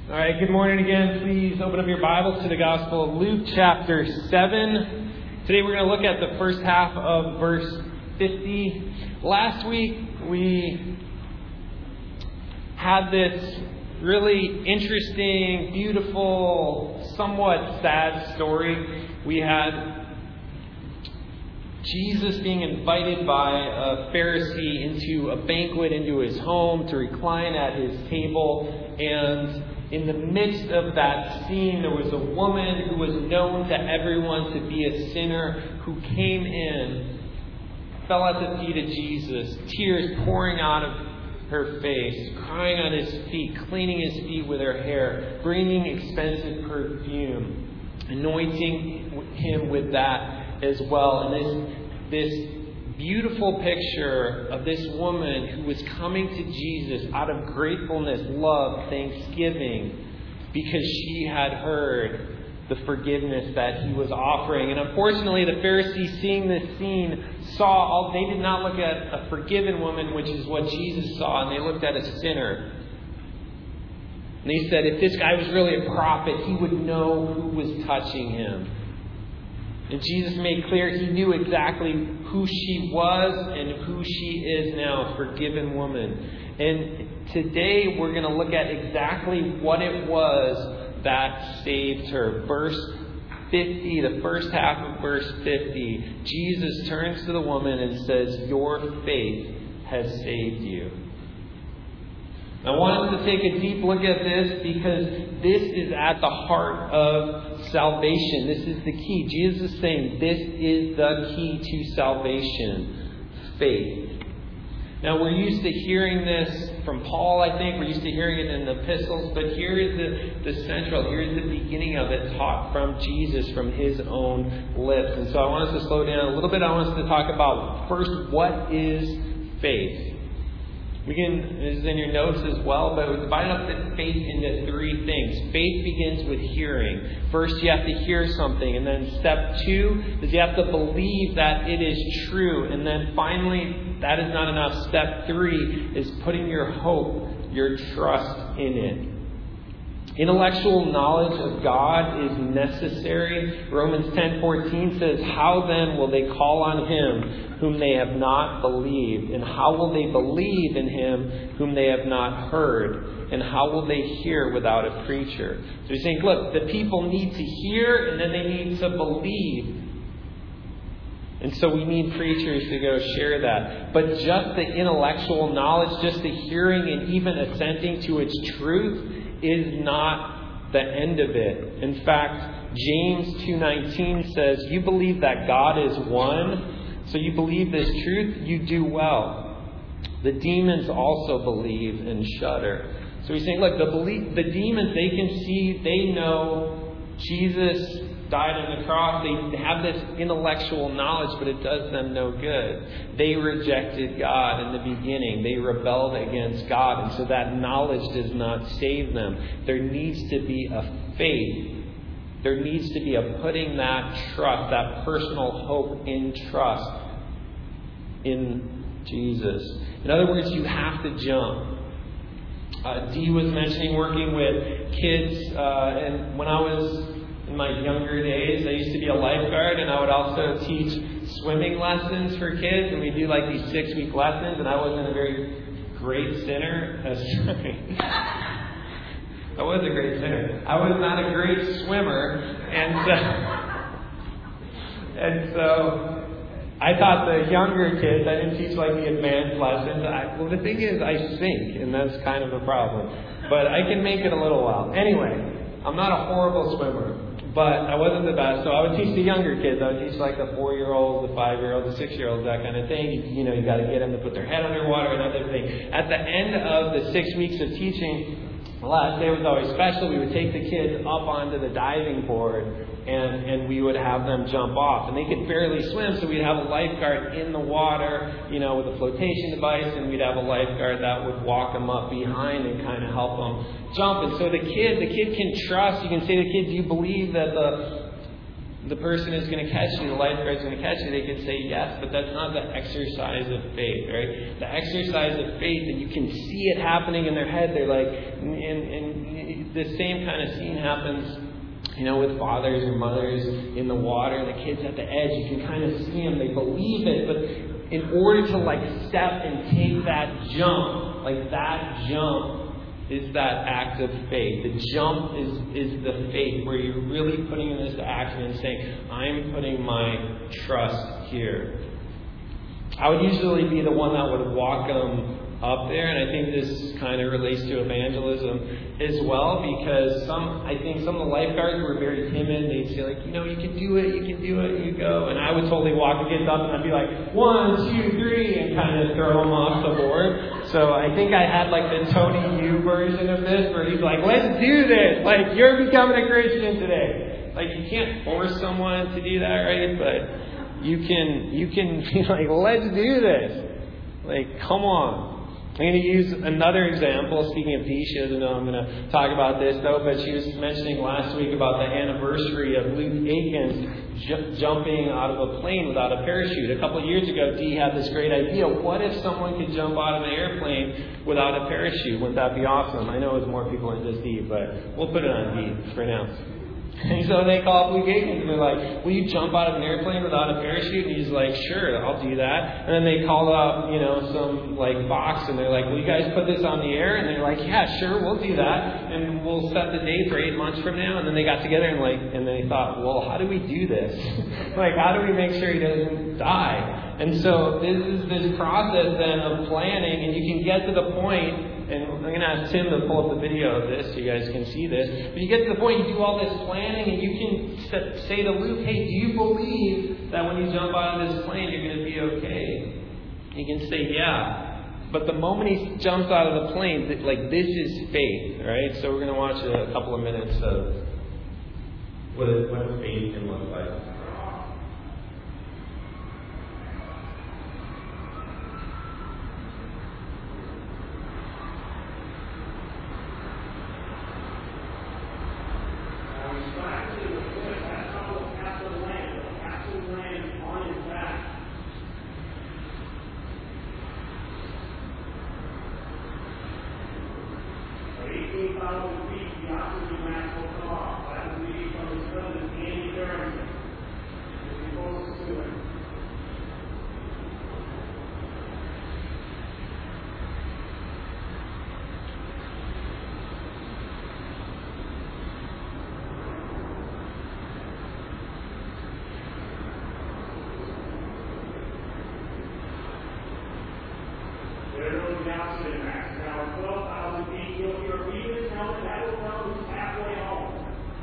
All right, good morning again. Please open up your Bibles to the Gospel of Luke chapter 7. Today we're going to look at the first half of verse 50. Last week we had this really interesting, beautiful, somewhat sad story. We had Jesus being invited by a Pharisee into a banquet, into his home, to recline at his table. And in the midst of that scene, there was a woman who was known to everyone to be a sinner who came in, fell at the feet of Jesus, tears pouring out of her face, crying on his feet, cleaning his feet with her hair, bringing expensive perfume, anointing him with that as well. And this beautiful picture of this woman who was coming to Jesus out of gratefulness, love, thanksgiving, because she had heard the forgiveness that he was offering. And unfortunately, the Pharisees, seeing this scene, they did not look at a forgiven woman, which is what Jesus saw, and they looked at a sinner. And they said, if this guy was really a prophet, he would know who was touching him. And Jesus made clear he knew exactly who she was and who she is now, a forgiven woman. And today we're going to look at exactly what it was that saved her. Verse 50, the first half of verse 50, Jesus turns to the woman and says, "Your faith has saved you." I want us to take a deep look at this because this is at the heart of salvation. This is the key. Jesus is saying this is the key to salvation. Faith. Now we're used to hearing this from Paul, I think. We're used to hearing it in the epistles. But here is the central, here's the beginning of it taught from Jesus, from his own lips. And so I want us to slow down a little bit. I want us to talk about first, what is faith? This is in your notes as well, but we divide up the faith into three things. Faith begins with hearing. First, you have to hear something. And then step 2 is you have to believe that it is true. And then finally, that is not enough. Step 3 is putting your hope, your trust in it. Intellectual knowledge of God is necessary. Romans 10:14 says, "How then will they call on him whom they have not believed? And how will they believe in him whom they have not heard? And how will they hear without a preacher?" So he's saying, look, the people need to hear and then they need to believe. And so we need preachers to go share that. But just the intellectual knowledge, just the hearing and even assenting to its truth is not the end of it. In fact, James 2:19 says, "You believe that God is one, so you believe this truth, you do well. The demons also believe and shudder." So he's saying, look, the demons, they can see, they know Jesus died on the cross. They have this intellectual knowledge, but it does them no good. They rejected God in the beginning. They rebelled against God, and so that knowledge does not save them. There needs to be a faith. There needs to be a putting that trust, that personal hope in trust in Jesus. In other words, you have to jump. Dee was mentioning working with kids, and when I was in my younger days, I used to be a lifeguard, and I would also teach swimming lessons for kids, and we do like these 6-week lessons, and I wasn't a very great sinner. I was a great sinner. I was not a great swimmer, and so I taught the younger kids. I didn't teach like the advanced lessons. Well, the thing is, I sink, and that's kind of a problem. But I can make it a little while. Anyway, I'm not a horrible swimmer, but I wasn't the best. So I would teach the younger kids. I would teach like the 4-year-olds, the 5-year-olds, the 6-year-olds, that kind of thing. You got to get them to put their head underwater and other things. At the end of the 6 weeks of teaching, the last day was always special. We would take the kids up onto the diving board and we would have them jump off. And they could barely swim, so we'd have a lifeguard in the water, with a flotation device, and we'd have a lifeguard that would walk them up behind and kind of help them jump. And so the kid can trust. You can say to the kid, "Do you believe that the person is going to catch you, the lifeguard is going to catch you, they could say yes, but that's not the exercise of faith, right? The exercise of faith, that you can see it happening in their head. They're like, and the same kind of scene happens, with fathers or mothers in the water, the kids at the edge. You can kind of see them. They believe it, but in order to step and take that jump, that jump is that act of faith. The jump is the faith where you're really putting this to action and saying, I'm putting my trust here. I would usually be the one that would walk them up there, and I think this kind of relates to evangelism as well, because I think some of the lifeguards were very timid. They'd say you can do it, you go. And I would totally walk the kids up and I'd be like, 1, 2, 3, and kind of throw them off the board. So I think I had the Tony Yu version of this, where he's like, let's do this. You're becoming a Christian today. You can't force someone to do that, right? But you can be like, let's do this. Come on. I'm going to use another example. Speaking of Dee, she doesn't know I'm going to talk about this, though, but she was mentioning last week about the anniversary of Luke Aikens jumping out of a plane without a parachute. A couple of years ago, Dee had this great idea. What if someone could jump out of an airplane without a parachute? Wouldn't that be awesome? I know it's more people than just Dee, but we'll put it on Dee for now. And so they call Luke Aikens and they're like, will you jump out of an airplane without a parachute? And he's like, sure, I'll do that. And then they call up, some box, and they're like, will you guys put this on the air? And they're like, yeah, sure, we'll do that. And we'll set the date for 8 months from now. And then they got together and they thought, well, how do we do this? How do we make sure he doesn't die? And so this is this process then of planning, and you can get to the point. And I'm going to ask Tim to pull up the video of this so you guys can see this. But you get to the point, you do all this planning, and you can say to Luke, hey, do you believe that when you jump out of this plane, you're going to be okay? He can say, yeah. But the moment he jumps out of the plane, this is faith, right? So we're going to watch a couple of minutes of what faith can look like. Now, 12,000 feet, you're even telling that will tell who's halfway home.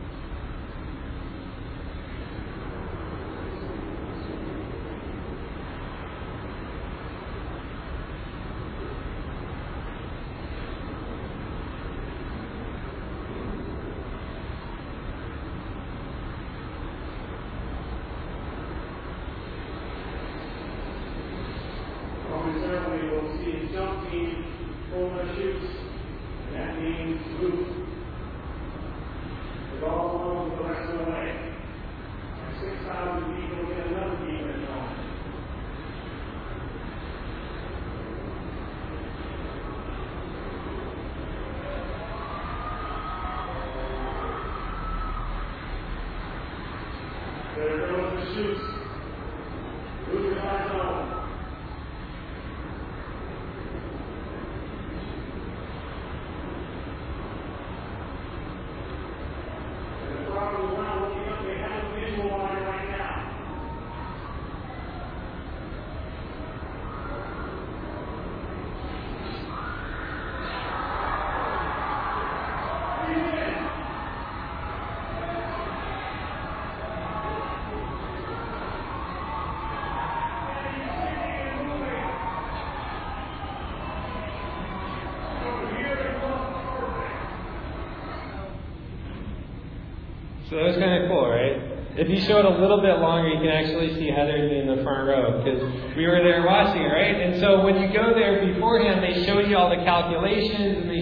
Momentarily, we'll see a jump team pull their chutes, and that means move. With all along the rest of the way. At 6,000 feet, we'll get another team that's on. There goes the chutes. Move your eyes on. So that was kind of cool, right? If you show it a little bit longer, you can actually see Heather in the front row, because we were there watching, right? And so when you go there beforehand, they show you all the calculations, and they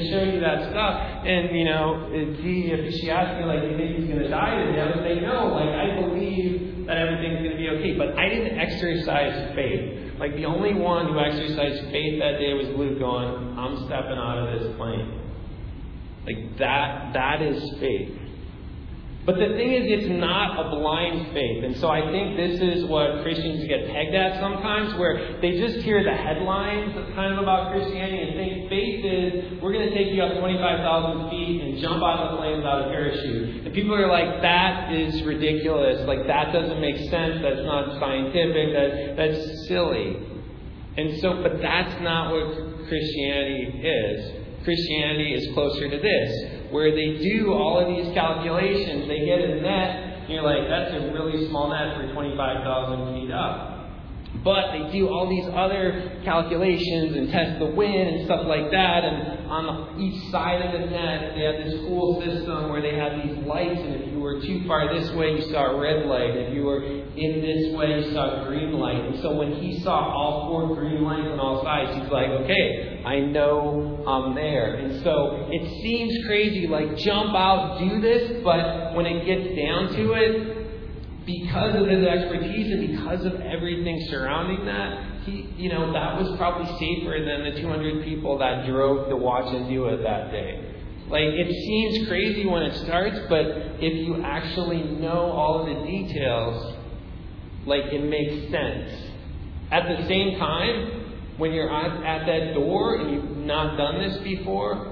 to show you that stuff. And, if she asked me, like, do you think he's going to die today? I would say, no, like, I believe that everything's going to be okay. But I didn't exercise faith. Like, the only one who exercised faith that day was Luke going, I'm stepping out of this plane. Like, that is faith. But the thing is, it's not a blind faith. And so I think this is what Christians get pegged at sometimes, where they just hear the headlines kind of about Christianity and think faith is, we're going to take you up 25,000 feet and jump out of the plane without a parachute. And people are like, that is ridiculous. Like, that doesn't make sense. That's not scientific. That's silly. And so, but that's not what Christianity is. Christianity is closer to this, where they do all of these calculations. They get a net, and you're like, that's a really small net for 25,000 feet up. But they do all these other calculations and test the wind and stuff like that. And on each side of the net, they have this cool system where they have these lights. And if you were too far this way, you saw a red light. If you were in this way, you saw a green light. And so when he saw all 4 green lights on all sides, he's like, okay, I know I'm there. And so it seems crazy, like jump out, do this. But when it gets down to it, because of his expertise and because of everything surrounding that, that was probably safer than the 200 people that drove to watch him do it that day. Like, it seems crazy when it starts, but if you actually know all of the details, like, it makes sense. At the same time, when you're at that door and you've not done this before,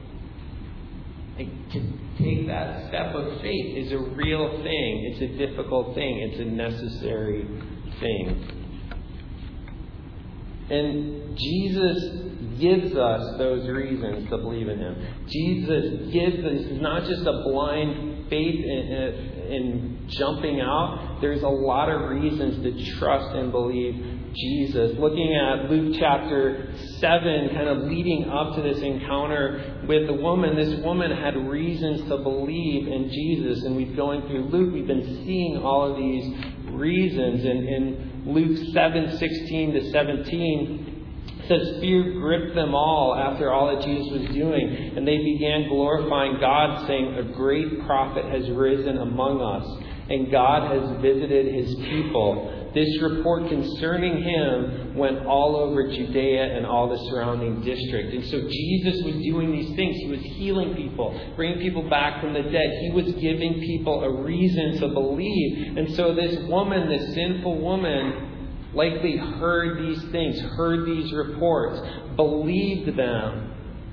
to take that step of faith is a real thing. It's a difficult thing. It's a necessary thing. And Jesus gives us those reasons to believe in Him. Jesus gives us, it's not just a blind faith in jumping out. There's a lot of reasons to trust and believe Jesus. Looking at Luke chapter 7, kind of leading up to this encounter with the woman, this woman had reasons to believe in Jesus. And we've going through Luke, we've been seeing all of these reasons. And in Luke 7:16 to 17, it says, fear gripped them all after all that Jesus was doing. And they began glorifying God, saying, a great prophet has risen among us, and God has visited His people. This report concerning Him went all over Judea and all the surrounding district. And so Jesus was doing these things. He was healing people, bringing people back from the dead. He was giving people a reason to believe. And so this woman, this sinful woman, likely heard these things, heard these reports, believed them.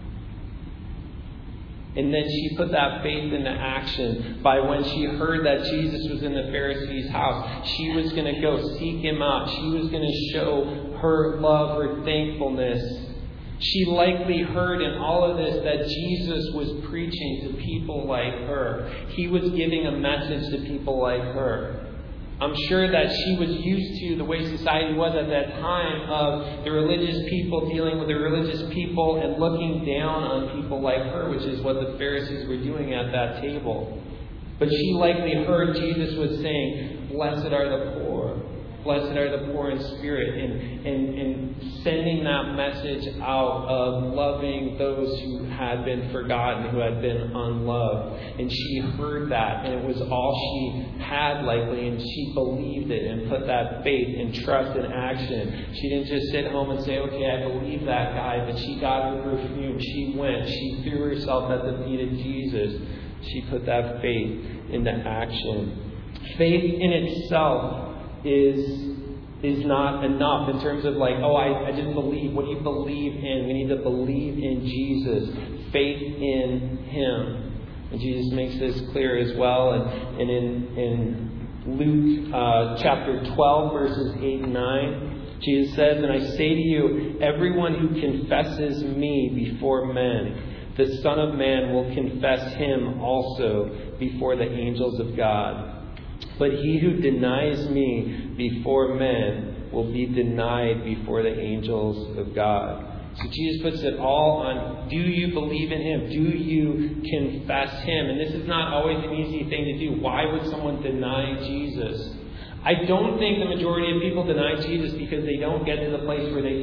And then she put that faith into action by when she heard that Jesus was in the Pharisee's house. She was going to go seek Him out. She was going to show her love, her thankfulness. She likely heard in all of this that Jesus was preaching to people like her. He was giving a message to people like her. I'm sure that she was used to the way society was at that time of the religious people dealing with the religious people and looking down on people like her, which is what the Pharisees were doing at that table. But she likely heard Jesus was saying, blessed are the poor. Blessed are the poor in spirit, and sending that message out of loving those who had been forgotten, who had been unloved. And she heard that, and it was all she had likely, and she believed it and put that faith and trust in action. She didn't just sit home and say, okay, I believe that guy, but she got her perfume. She went. She threw herself at the feet of Jesus. She put that faith into action. Faith in itself is not enough in terms of like, oh, I didn't believe. What do you believe in? We need to believe in Jesus. Faith in Him. And Jesus makes this clear as well. And in Luke chapter 12, verses 8 and 9, Jesus says, and I say to you, everyone who confesses me before men, the Son of Man will confess Him also before the angels of God. But he who denies me before men will be denied before the angels of God. So Jesus puts it all on, do you believe in Him? Do you confess Him? And this is not always an easy thing to do. Why would someone deny Jesus? I don't think the majority of people deny Jesus because they don't get to the place where they can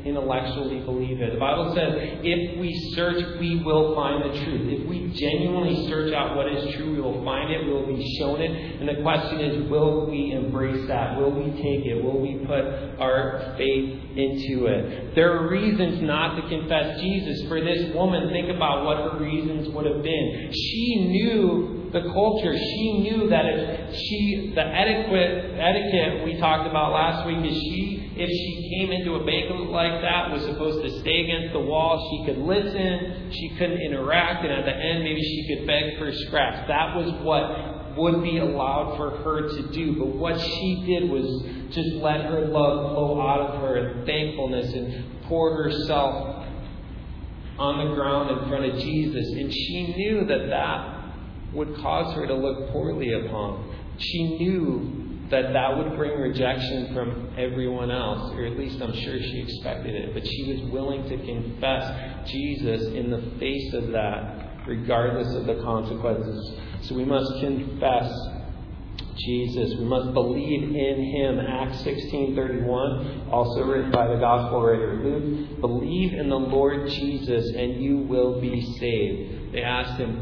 intellectually believe it. The Bible says if we search, we will find the truth. If we genuinely search out what is true, we will find it, we will be shown it. And the question is, will we embrace that? Will we take it? Will we put our faith into it? There are reasons not to confess Jesus. For this woman, think about what her reasons would have been. She knew the culture. She knew that the etiquette we talked about last week is if she came into a banquet like that, was supposed to stay against the wall. She could listen. She couldn't interact. And at the end, maybe she could beg for scraps. That was what would be allowed for her to do. But what she did was just let her love flow out of her in thankfulness and pour herself on the ground in front of Jesus. And she knew that would cause her to look poorly upon. She knew that would bring rejection from everyone else, or at least I'm sure she expected it. But she was willing to confess Jesus in the face of that, regardless of the consequences. So we must confess Jesus. We must believe in Him. Acts 16:31, also written by the Gospel writer Luke. Believe in the Lord Jesus, and you will be saved. They asked him,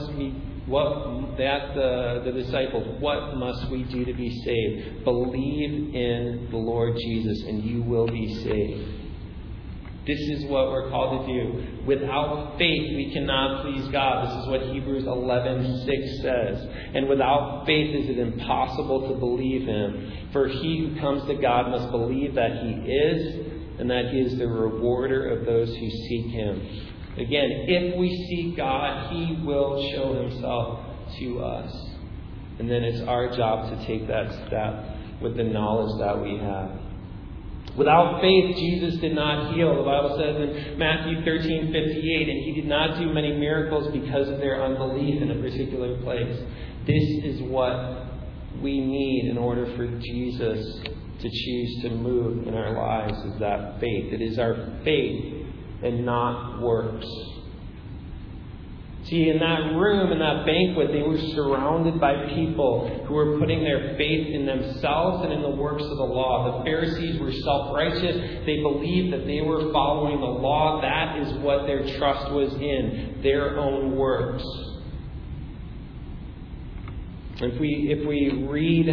they asked the disciples, what must we do to be saved? Believe in the Lord Jesus, and you will be saved. This is what we're called to do. Without faith, we cannot please God. This is what Hebrews 11:6 says. And without faith, is it impossible to believe Him? For he who comes to God must believe that He is, and that He is the rewarder of those who seek Him. Again, if we seek God, He will show Himself to us. And then it's our job to take that step with the knowledge that we have. Without faith, Jesus did not heal. The Bible says in Matthew 13:58, and He did not do many miracles because of their unbelief in a particular place. This is what we need in order for Jesus to choose to move in our lives, is that faith. It is our faith and not works. See, in that room, in that banquet, they were surrounded by people who were putting their faith in themselves and in the works of the law. The Pharisees were self-righteous. They believed that they were following the law. That is what their trust was in, their own works. If we read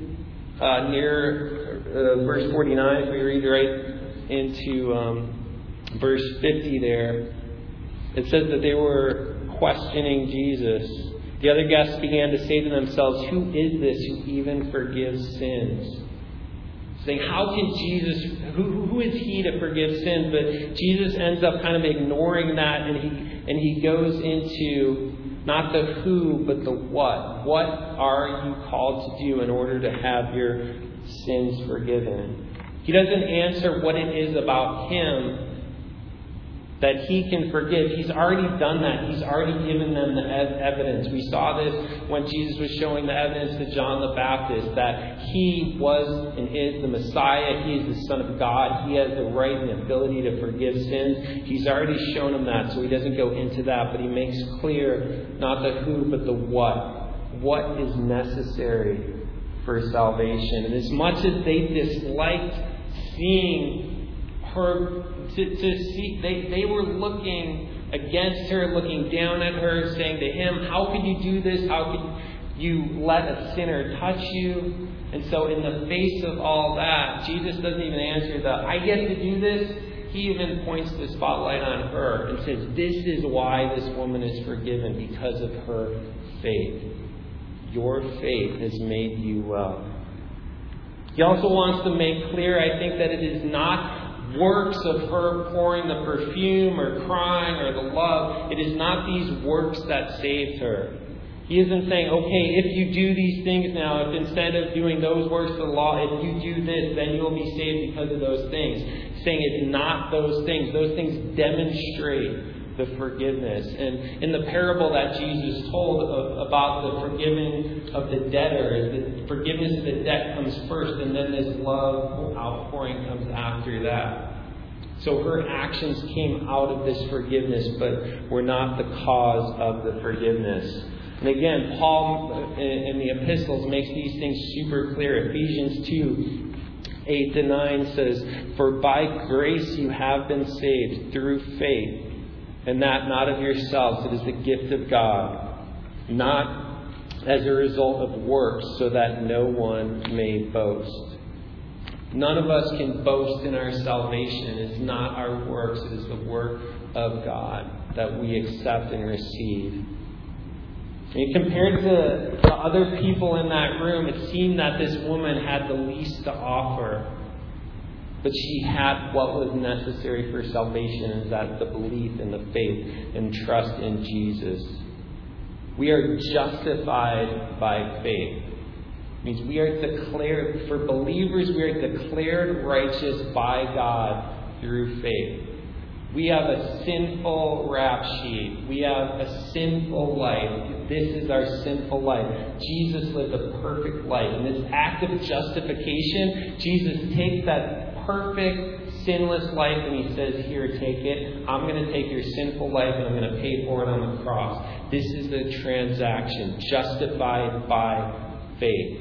near verse 49, if we read right into verse 50 there, it says that they were questioning Jesus. The other guests began to say to themselves, who is this who even forgives sins? Saying, how can Jesus, who is He to forgive sins? But Jesus ends up kind of ignoring that, and he goes into not the who, but the what. What are you called to do in order to have your sins forgiven? He doesn't answer what it is about Him that He can forgive. He's already done that. He's already given them the evidence. We saw this when Jesus was showing the evidence to John the Baptist that He was and is the Messiah. He is the Son of God. He has the right and ability to forgive sins. He's already shown him that, so He doesn't go into that, but He makes clear not the who, but the what. What is necessary for salvation. And as much as they disliked seeing her, they were looking against her, looking down at her, saying to Him, how could you do this? How could you let a sinner touch you? And so in the face of all that, Jesus doesn't even answer I get to do this. He even points the spotlight on her and says, this is why this woman is forgiven, because of her faith. Your faith has made you well. He also wants to make clear, I think, that it is not works of her pouring the perfume or crying or the love. It is not these works that saved her. He isn't saying, okay, if you do these things now, if instead of doing those works of the law, if you do this, then you'll be saved because of those things. He's saying it's not those things. Those things demonstrate the forgiveness. And in the parable that Jesus told about the forgiving of the debtor, is the forgiveness of the debt comes first, and then this love outpouring comes after that. So her actions came out of this forgiveness, but were not the cause of the forgiveness. And again, Paul in the epistles makes these things super clear. Ephesians 8-9 says, "For by grace you have been saved through faith, and that not of yourselves, it is the gift of God, not as a result of works, so that no one may boast." None of us can boast in our salvation. It's not our works. It is the work of God that we accept and receive. And compared to the other people in that room, it seemed that this woman had the least to offer. But she had what was necessary for salvation, and that's the belief and the faith and trust in Jesus. We are justified by faith. It means we are declared, for believers, we are declared righteous by God through faith. We have a sinful rap sheet. We have a sinful life. This is our sinful life. Jesus lived a perfect life. In this act of justification, Jesus takes that perfect, sinless life and he says, "Here, take it. I'm going to take your sinful life and I'm going to pay for it on the cross." This is the transaction, justified by faith.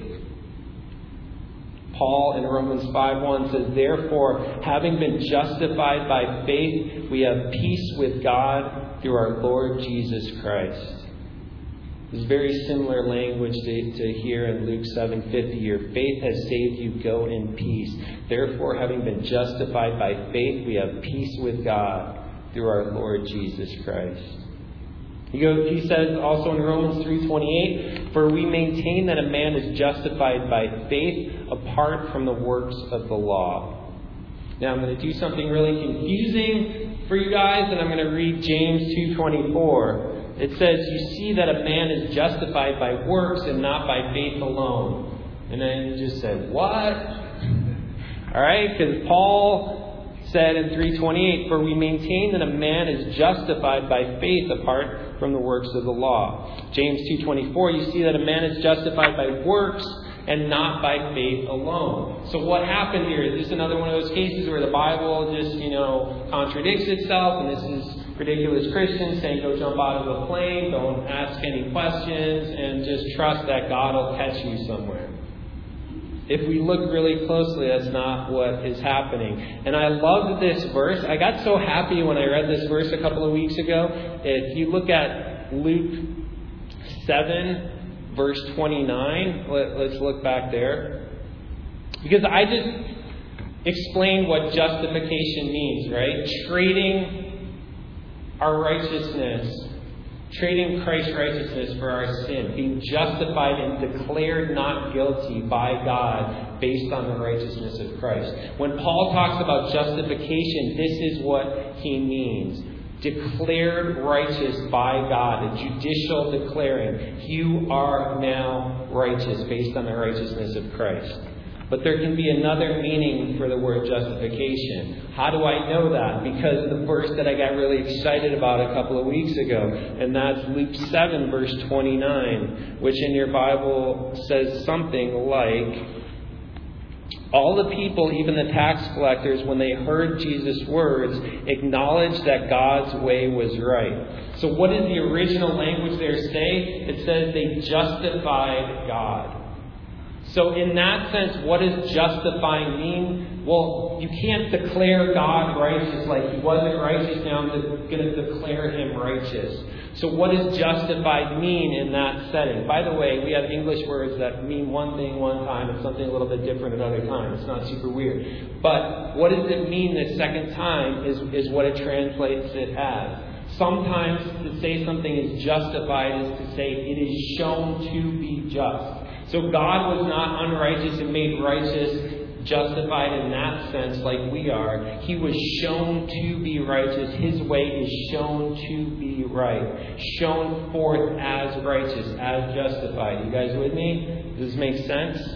Paul in Romans 5:1 says, "Therefore, having been justified by faith, we have peace with God through our Lord Jesus Christ." This is very similar language to here in Luke 7:50. "Your faith has saved you. Go in peace. Therefore, having been justified by faith, we have peace with God through our Lord Jesus Christ." He says also in Romans 3:28, "For we maintain that a man is justified by faith apart from the works of the law." Now I'm going to do something really confusing for you guys, and I'm going to read James 2:24. It says, "You see that a man is justified by works and not by faith alone." And then you just said, "What?" All right, because Paul said in 3:28, "For we maintain that a man is justified by faith apart from the works of the law." James 2:24, "You see that a man is justified by works and not by faith alone." So what happened here? Is this another one of those cases where the Bible just, contradicts itself, and this is ridiculous Christians saying, "Go jump out of a plane, don't ask any questions, and just trust that God will catch you somewhere"? If we look really closely, that's not what is happening. And I loved this verse. I got so happy when I read this verse a couple of weeks ago. If you look at Luke 7, verse 29, let's look back there. Because I just explained what justification means, right? Trading our righteousness, trading Christ's righteousness for our sin, being justified and declared not guilty by God based on the righteousness of Christ. When Paul talks about justification, this is what he means. Declared righteous by God, a judicial declaring. You are now righteous based on the righteousness of Christ. But there can be another meaning for the word justification. How do I know that? Because the verse that I got really excited about a couple of weeks ago, and that's Luke 7, verse 29, which in your Bible says something like, "All the people, even the tax collectors, when they heard Jesus' words, acknowledged that God's way was right." So what does the original language there say? It says they justified God. So in that sense, what does justifying mean? Well, you can't declare God righteous like he wasn't righteous. Now I'm going to declare him righteous. So what does justified mean in that setting? By the way, we have English words that mean one thing one time and something a little bit different another time. It's not super weird. But what does it mean the second time is what it translates it as. Sometimes to say something is justified is to say it is shown to be just. So God was not unrighteous and made righteous, justified in that sense like we are. He was shown to be righteous. His way is shown to be right. Shown forth as righteous, as justified. You guys with me? Does this make sense?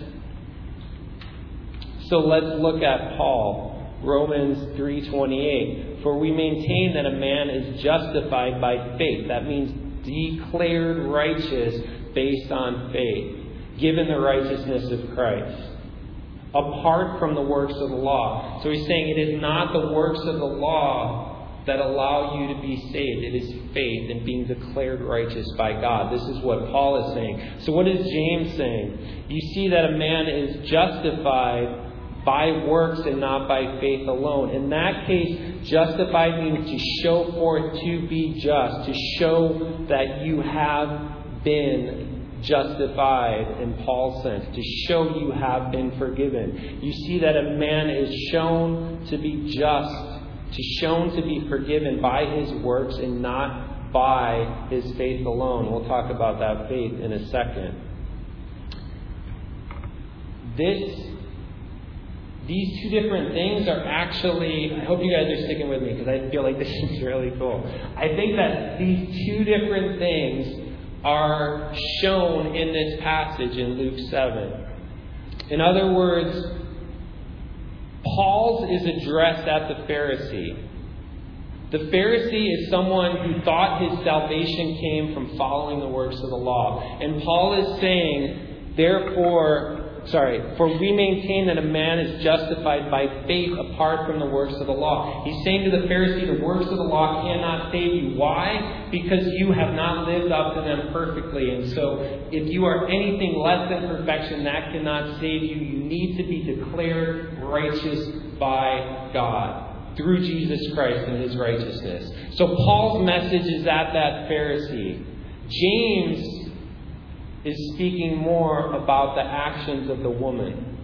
So let's look at Paul. Romans 3:28. "For we maintain that a man is justified by faith." That means declared righteous based on faith. Given the righteousness of Christ. Apart from the works of the law. So he's saying it is not the works of the law that allow you to be saved. It is faith and being declared righteous by God. This is what Paul is saying. So what is James saying? You see that a man is justified by works and not by faith alone. In that case, justified means to show forth to be just, to show that you have been justified in Paul's sense, to show you have been forgiven. You see that a man is shown to be just, shown to be forgiven by his works and not by his faith alone. We'll talk about that faith in a second. These two different things are actually, I hope you guys are sticking with me because I feel like this is really cool. I think that these two different things are shown in this passage in Luke 7. In other words, Paul's is addressed at the Pharisee. The Pharisee is someone who thought his salvation came from following the works of the law. And Paul is saying, for we maintain that a man is justified by faith apart from the works of the law. He's saying to the Pharisee, the works of the law cannot save you. Why? Because you have not lived up to them perfectly. And so if you are anything less than perfection, that cannot save you. You need to be declared righteous by God through Jesus Christ and his righteousness. So Paul's message is at that Pharisee. James is speaking more about the actions of the woman.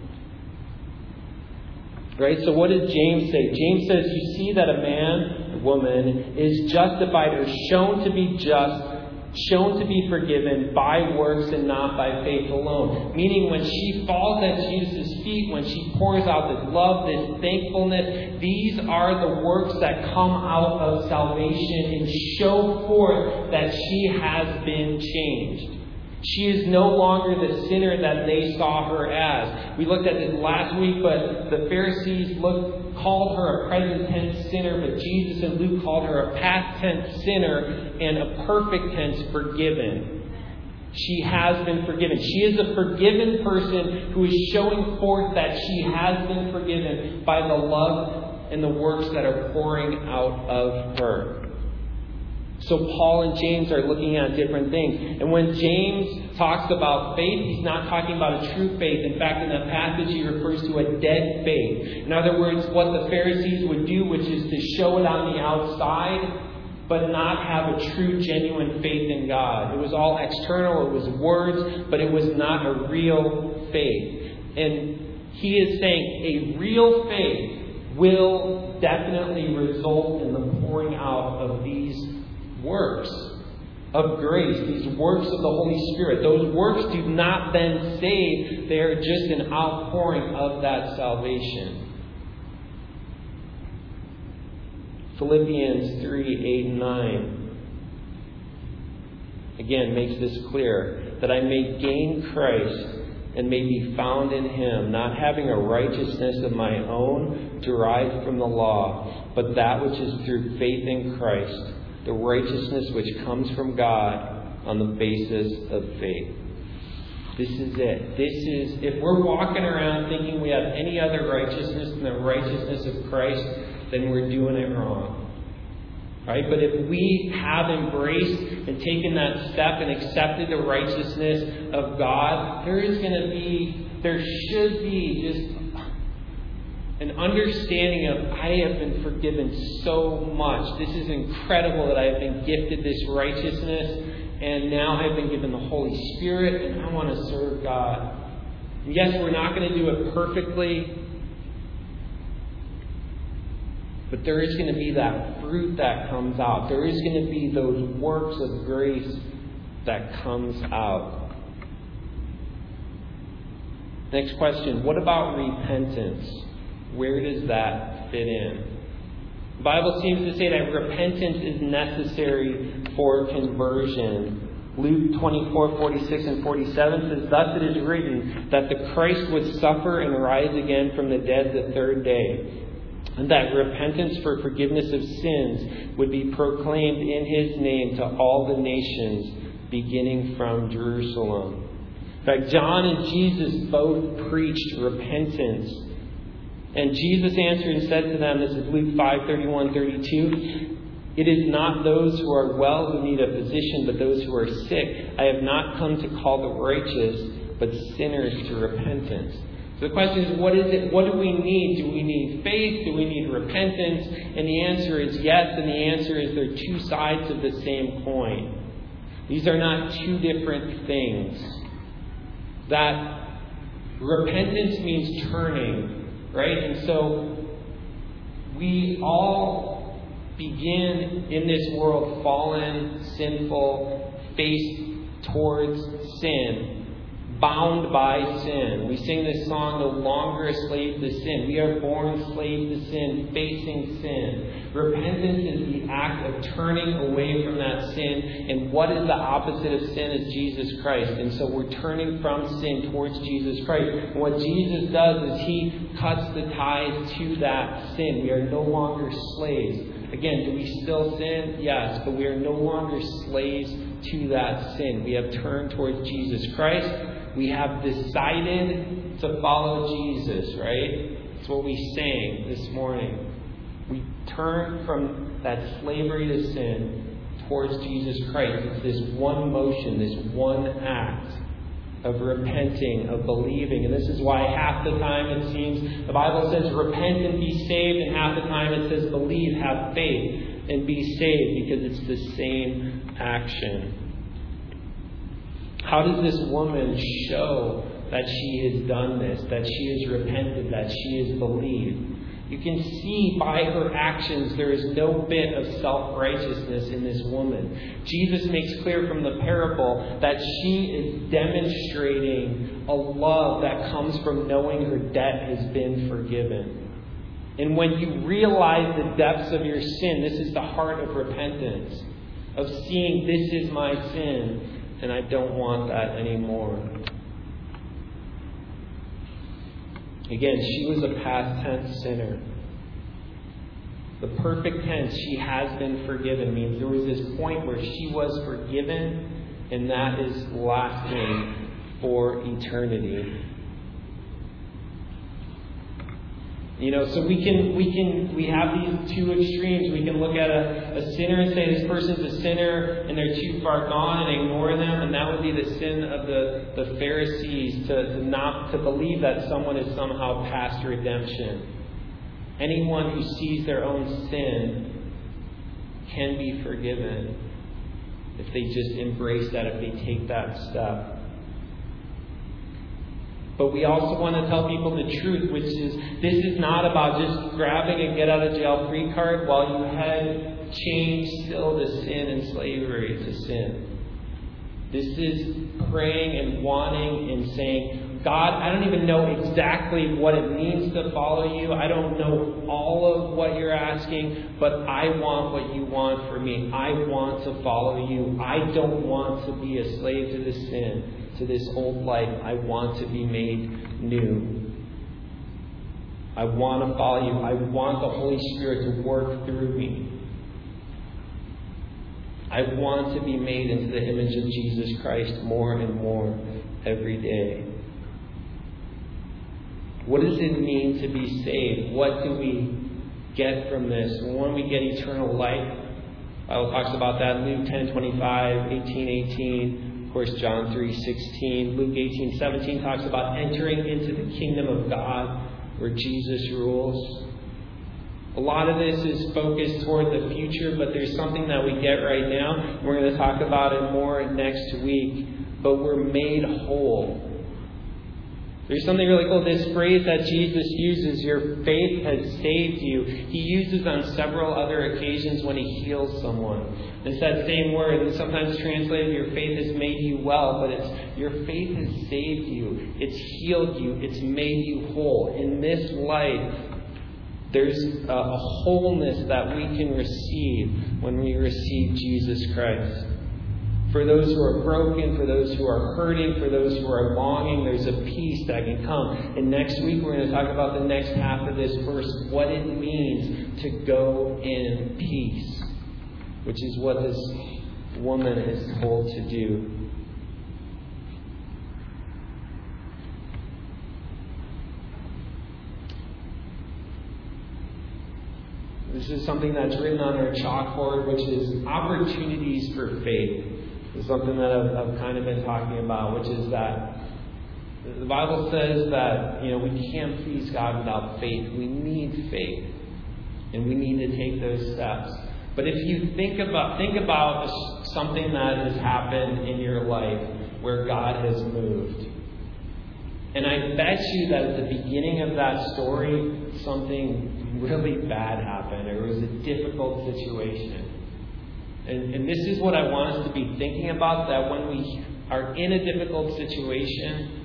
Right? So what does James say? James says, you see that a man, a woman, is justified or shown to be just, shown to be forgiven by works and not by faith alone. Meaning when she falls at Jesus' feet, when she pours out this love, this thankfulness, these are the works that come out of salvation and show forth that she has been changed. She is no longer the sinner that they saw her as. We looked at this last week, but the Pharisees called her a present tense sinner, but Jesus and Luke called her a past tense sinner and a perfect tense forgiven. She has been forgiven. She is a forgiven person who is showing forth that she has been forgiven by the love and the works that are pouring out of her. So Paul and James are looking at different things. And when James talks about faith, he's not talking about a true faith. In fact, in that passage, he refers to a dead faith. In other words, what the Pharisees would do, which is to show it on the outside, but not have a true, genuine faith in God. It was all external. It was words, but it was not a real faith. And he is saying a real faith will definitely result in the pouring out of these works of grace, these works of the Holy Spirit. Those works do not then save, they are just an outpouring of that salvation. Philippians 3, 8 and 9 again makes this clear, that I may gain Christ and may be found in him, not having a righteousness of my own derived from the law, but that which is through faith in Christ, the righteousness which comes from God on the basis of faith. This is it. If we're walking around thinking we have any other righteousness than the righteousness of Christ, then we're doing it wrong. Right? But if we have embraced and taken that step and accepted the righteousness of God, there should be just an understanding of, I have been forgiven so much. This is incredible that I have been gifted this righteousness, and now I've been given the Holy Spirit, and I want to serve God. And yes, we're not going to do it perfectly, but there is going to be that fruit that comes out. There is going to be those works of grace that comes out. Next question, what about repentance? Where does that fit in? The Bible seems to say that repentance is necessary for conversion. Luke 24, 46 and 47 says, thus it is written that the Christ would suffer and rise again from the dead the third day, and that repentance for forgiveness of sins would be proclaimed in his name to all the nations, beginning from Jerusalem. In fact, John and Jesus both preached repentance. And Jesus answered and said to them, this is Luke 5:31-32, it is not those who are well who need a physician, but those who are sick. I have not come to call the righteous, but sinners to repentance. So the question is, what is it? What do we need? Do we need faith? Do we need repentance? And the answer is yes, and the answer is they're two sides of the same coin. These are not two different things. That repentance means turning, right? And so we all begin in this world fallen, sinful, face towards sin, bound by sin. We sing this song, no longer a slave to sin. We are born slave to sin, facing sin. Repentance is the act of turning away from that sin. And what is the opposite of sin? Is Jesus Christ. And so we're turning from sin towards Jesus Christ. And what Jesus does is He cuts the ties to that sin. We are no longer slaves. Again, do we still sin? Yes, but we are no longer slaves to that sin. We have turned towards Jesus Christ. We have decided to follow Jesus, right? That's what we sang this morning. We turn from that slavery to sin towards Jesus Christ. It's this one motion, this one act of repenting, of believing. And this is why half the time it seems the Bible says repent and be saved, and half the time it says believe, have faith, and be saved, because it's the same action. How does this woman show that she has done this, that she has repented, that she has believed? You can see by her actions there is no bit of self-righteousness in this woman. Jesus makes clear from the parable that she is demonstrating a love that comes from knowing her debt has been forgiven. And when you realize the depths of your sin, this is the heart of repentance, of seeing this is my sin, and I don't want that anymore. Again, she was a past tense sinner. The perfect tense, she has been forgiven, means there was this point where she was forgiven, and that is lasting for eternity. So we have these two extremes. We can look at a sinner and say this person's a sinner and they're too far gone and ignore them, and that would be the sin of the Pharisees, to believe that someone is somehow past redemption. Anyone who sees their own sin can be forgiven if they just embrace that, if they take that step. But we also want to tell people the truth, which is this is not about just grabbing a get out of jail free card while you had chained still to sin and slavery to sin. This is praying and wanting and saying, God, I don't even know exactly what it means to follow you. I don't know all of what you're asking, but I want what you want for me. I want to follow you. I don't want to be a slave to this sin, to this old life. I want to be made new. I want to follow you. I want the Holy Spirit to work through me. I want to be made into the image of Jesus Christ more and more every day. What does it mean to be saved? What do we get from this? One, we get eternal life. The Bible talks about that in Luke 10:25, 18:18. Of course, John 3:16. Luke 18:17 talks about entering into the kingdom of God where Jesus rules. A lot of this is focused toward the future, but there's something that we get right now. We're going to talk about it more next week. But we're made whole. There's something really cool. This phrase that Jesus uses, your faith has saved you, He uses on several other occasions when He heals someone. It's that same word, and sometimes translated, your faith has made you well, but it's your faith has saved you. It's healed you. It's made you whole. In this life, there's a wholeness that we can receive when we receive Jesus Christ. For those who are broken, for those who are hurting, for those who are longing, there's a peace that can come. And next week we're going to talk about the next half of this verse, what it means to go in peace, which is what this woman is told to do. This is something that's written on our chalkboard, which is opportunities for faith. It's something that I've kind of been talking about, which is that The Bible says that, we can't please God without faith. We need faith. And we need to take those steps. But if you think about something that has happened in your life where God has moved. And I bet you that at the beginning of that story, something really bad happened. Or it was a difficult situation. And this is what I want us to be thinking about, that when we are in a difficult situation,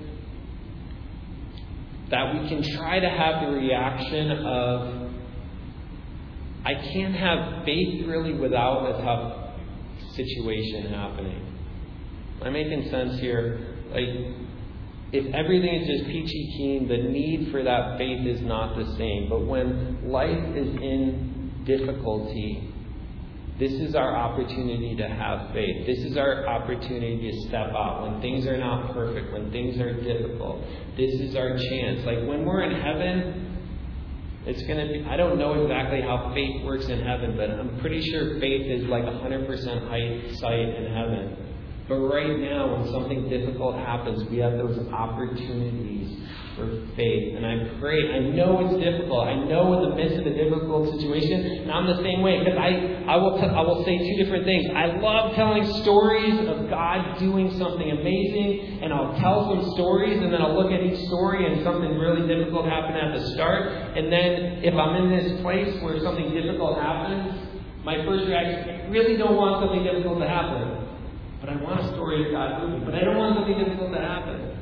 that we can try to have the reaction of, I can't have faith really without a tough situation happening. Am I making sense here? If everything is just peachy keen, the need for that faith is not the same. But when life is in difficulty, this is our opportunity to have faith. This is our opportunity to step out when things are not perfect, when things are difficult. This is our chance. When we're in heaven, it's going to be, I don't know exactly how faith works in heaven, but I'm pretty sure faith is 100% sight in heaven. But right now, when something difficult happens, we have those opportunities for faith. And I pray, I know it's difficult. I know in the midst of a difficult situation, and I'm the same way, because I will say two different things. I love telling stories of God doing something amazing, and I'll tell some stories, and then I'll look at each story, and something really difficult happened at the start. And then if I'm in this place where something difficult happens, my first reaction, I really don't want something difficult to happen. But I want a story of God moving. But I don't want something difficult to happen.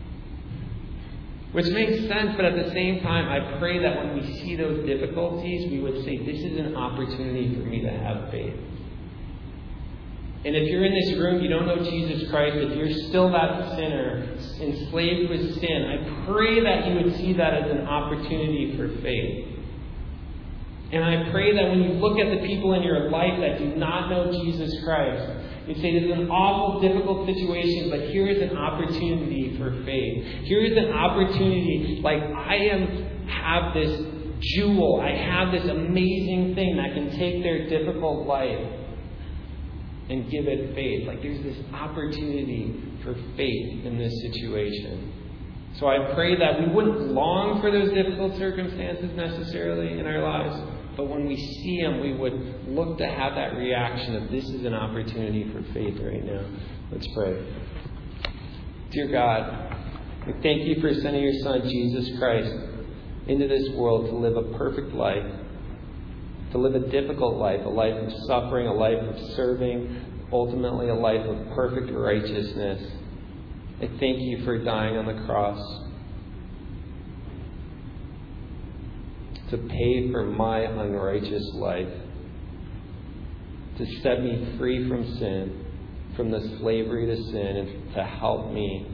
Which makes sense, but at the same time, I pray that when we see those difficulties, we would say, this is an opportunity for me to have faith. And if you're in this room, you don't know Jesus Christ, if you're still that sinner, enslaved with sin, I pray that you would see that as an opportunity for faith. And I pray that when you look at the people in your life that do not know Jesus Christ, you say, this is an awful, difficult situation, but here is an opportunity for faith. Here is an opportunity, I have this jewel, I have this amazing thing that can take their difficult life and give it faith. There's this opportunity for faith in this situation. So I pray that we wouldn't long for those difficult circumstances necessarily in our lives, but when we see them, we would look to have that reaction of, this is an opportunity for faith right now. Let's pray. Dear God, we thank you for sending your Son, Jesus Christ, into this world to live a perfect life, to live a difficult life, a life of suffering, a life of serving, ultimately a life of perfect righteousness. I thank you for dying on the cross to pay for my unrighteous life, to set me free from sin, from the slavery to sin, and to help me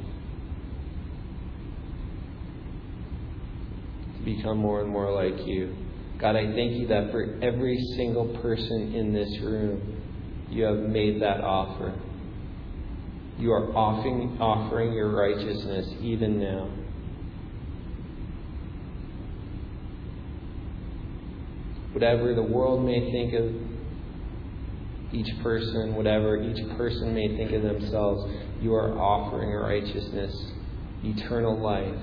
to become more and more like you. God, I thank you that for every single person in this room, you have made that offer. You are offering your righteousness even now. Whatever the world may think of each person, whatever each person may think of themselves, you are offering righteousness, eternal life,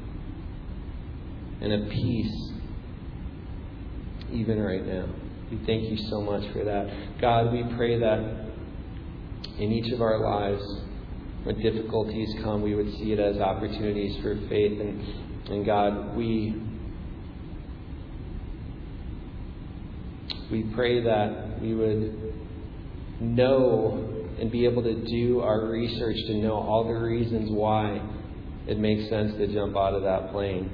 and a peace even right now. We thank you so much for that. God, we pray that in each of our lives, when difficulties come, we would see it as opportunities for faith. And God, we pray that we would know and be able to do our research to know all the reasons why it makes sense to jump out of that plane.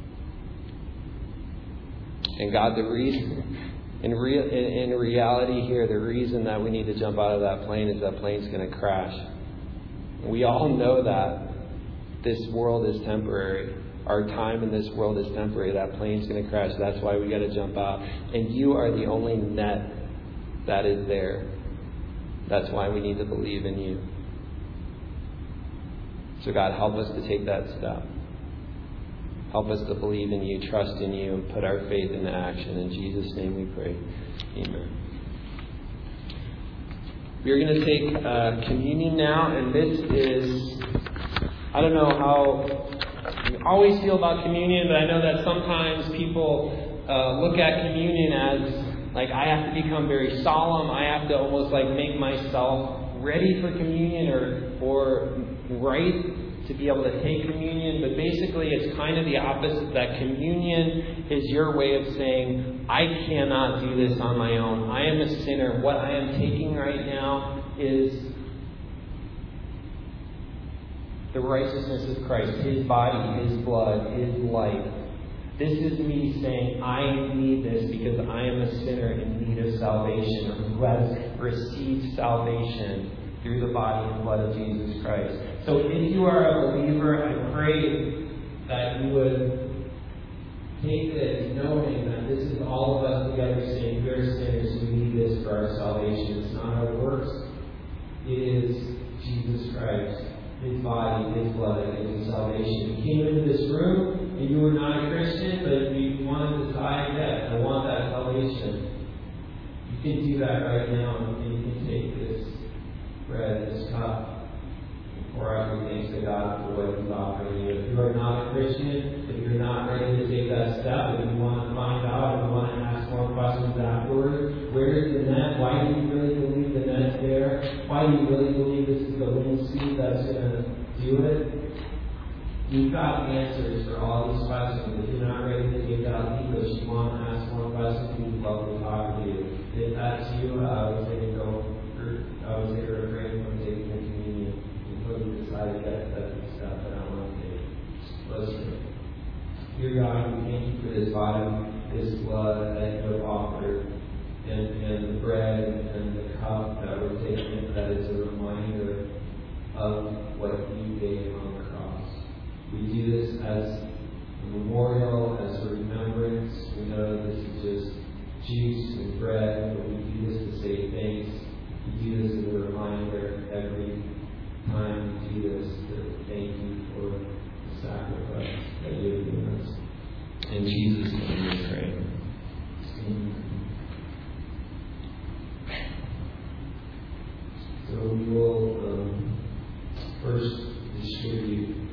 And God, the reason, in reality here, the reason that we need to jump out of that plane is that plane's going to crash. We all know that this world is temporary. Our time in this world is temporary. That plane's going to crash. That's why we got to jump out. And you are the only net that is there. That's why we need to believe in you. So God, help us to take that step. Help us to believe in you, trust in you, and put our faith into action. In Jesus' name we pray. Amen. We're going to take communion now, and this is I don't know how you always feel about communion, but I know that sometimes people look at communion as like I have to become very solemn. I have to almost like make myself ready for communion or right to be able to take communion. But basically it's kind of the opposite, that communion is your way of saying, I cannot do this on my own. I am a sinner. What I am taking right now is the righteousness of Christ, His body, His blood, His life. This is me saying, I need this because I am a sinner in need of salvation, who has received salvation through the body and blood of Jesus Christ. So if you are a believer, I pray that you would take this knowing that this is all of us together saying, we are sinners, we need this for our salvation. It's not our works. It is Jesus Christ, His body, His blood, and His salvation. You came into this room and you were not a Christian, but you wanted to decide, yes, I want that salvation. You can do that right now, and you can take this bread, this cup, and pour out your thanks to God for what He's offering you. If you are not a Christian, if you're not ready to take that step, if you want to find out, if you want to ask more questions afterwards, where is the net? Why do you really believe the net's there? Why do you really believe this is the wind speed that's going to do it? You've got answers for all these questions. If you're not ready to take that leap, if you want to ask more questions, we'd love to talk to you. If that's you, I would say refrain from taking the communion until you decide to get that step that I want to take. Let's pray. Dear God, we thank you for this body, this blood that you have offered, and the bread and the cup that we're taking, that is a reminder of what you gave on the cross. We do this as a memorial, as a remembrance. We know that this is just juice and bread, but we do this to say thanks. We do this as a reminder every time we do this to thank you for the sacrifice that you have given us. In Jesus' name we pray. Amen. So we will first distribute